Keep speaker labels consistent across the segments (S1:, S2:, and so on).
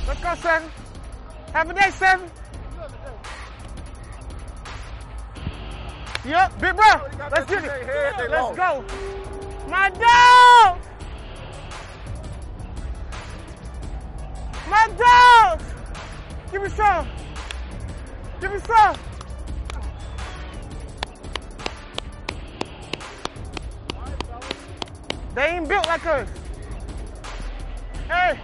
S1: Let's go, Seven. Have a day, Seven. Yep, big bro. Let's get it. Let's go. My dog! My dog! Give me some. Give me some. They ain't built like us. Hey.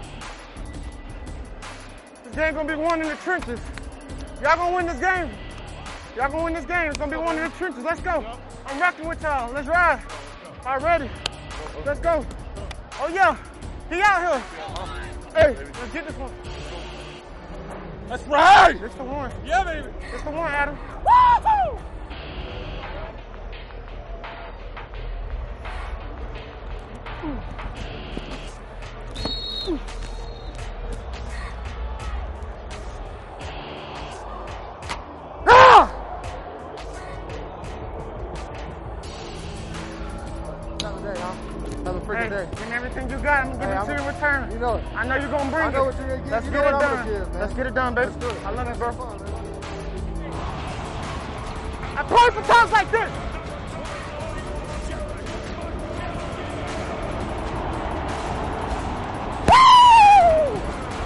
S1: This game gonna be won in the trenches. Y'all gonna win this game. Y'all gonna win this game. It's gonna be one in the trenches. Let's go. I'm rocking with y'all. Let's ride. Already. Let's go. Oh yeah. He out here. Hey, let's get this one.
S2: Let's ride.
S1: It's the one.
S2: Yeah, baby.
S1: It's the one, Adam. Woo-hoo!
S2: Another freaking day.
S1: Give me everything you got. I'm gonna give it to you in return.
S2: You know it.
S1: I know you're gonna bring it.
S2: I know what you're gonna give.
S1: Let's
S2: you
S1: get
S2: know
S1: it
S2: what I'm
S1: done.
S2: gonna give, man.
S1: Let's get it done, baby.
S2: Let's do it.
S1: I love it, bro.
S2: Fun, man.
S1: I play for times like this. Woo!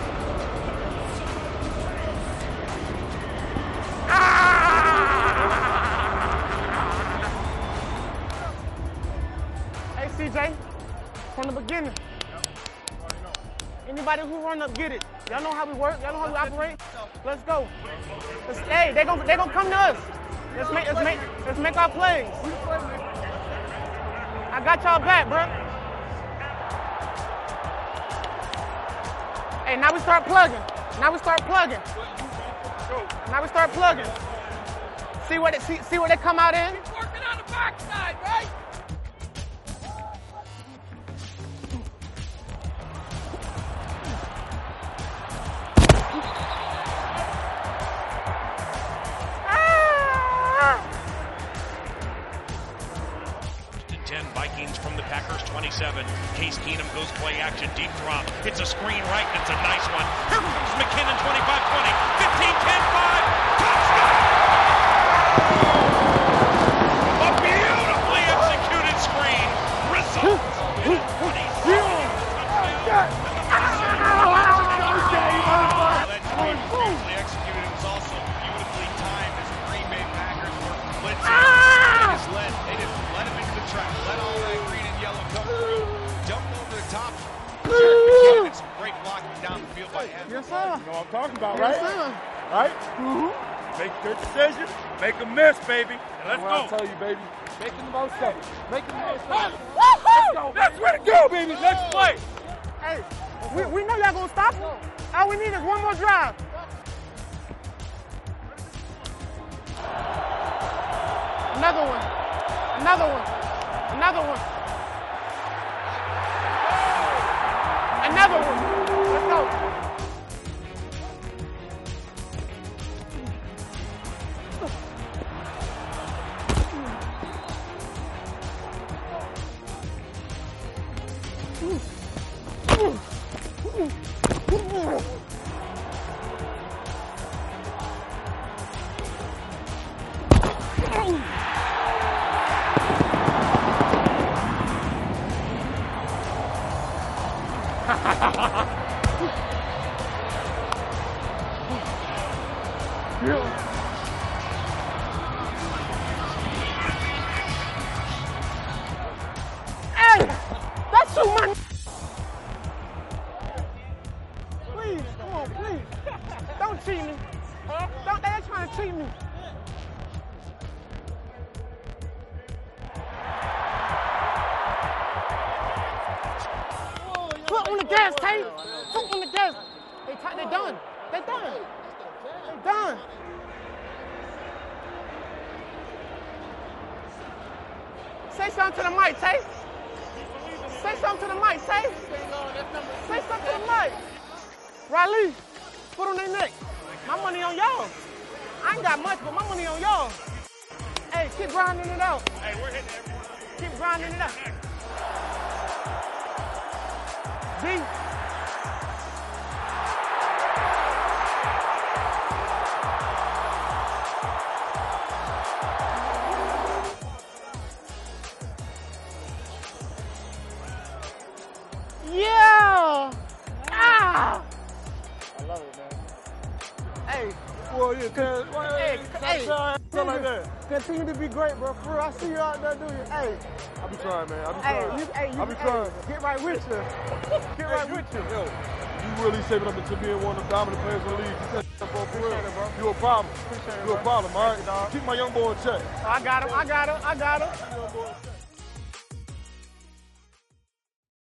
S1: Hey, CJ, from the beginning. Anybody who run up, get it. Y'all know how we work. Y'all know how we operate. Let's go. Hey, they gonna come to us. Let's make our plays. I got y'all back, bro. Hey, now we start plugging. Now we start plugging. Now we start plugging. See what they come out in.
S3: He's working on the backside, right?
S4: Vikings from the Packers 27. Case Keenum goes play action, deep drop. It's a screen right, and it's a nice one. Here comes McKinnon, 25-20, 15-10-5. Touchdown! A beautifully executed screen results in a 27. That screen was beautifully executed. It was also beautifully timed as the Green Bay Packers were blitzing. They just let him into the track. Let all that green and yellow come through. Jumped over the top. Jarek McKinnon and some great blocking down the field by Evans.
S1: Yes, sir.
S2: You know what I'm talking about, right?
S1: Yes, sir.
S2: Right? Make good decisions. Make a miss, baby. And let's go. I tell you, baby. Making the most of it. Making the most of it. Let's go. That's where to go, baby. Let's play.
S1: Hey, we know y'all gonna stop. All we need is one more drive. Another one. Another one. Another one. Another one. Let's go. Hey, that's too much. Please, come on, please. Don't cheat me. Don't, they're trying to cheat me. Foot on the gas, Tate. Foot on the gas. They done. They done. They done. Say something to the mic, Tate. Say something to the mic, Tate. Say something to the mic. Riley, put on their neck. My money on y'all. I ain't got much, but my money on y'all. Hey, keep grinding it out.
S4: Hey, we're hitting everyone.
S1: Keep grinding it out. D. Yeah! Ah!
S2: I love it, man.
S1: Hey.
S2: Well, yeah,
S1: Hey.
S2: Something like that.
S1: Continue to be great, bro. For real, I see you out there, do you? Hey.
S2: I be trying, man. I be trying. I be trying.
S1: Get right with you. Get right with you.
S2: Yo, you really shaping up into being one of the dominant players in the league. You said, bro, for real. You a problem.
S1: Appreciate it,
S2: You a
S1: bro.
S2: problem, all right?
S1: Dog.
S2: Keep my young boy in check.
S1: I got him.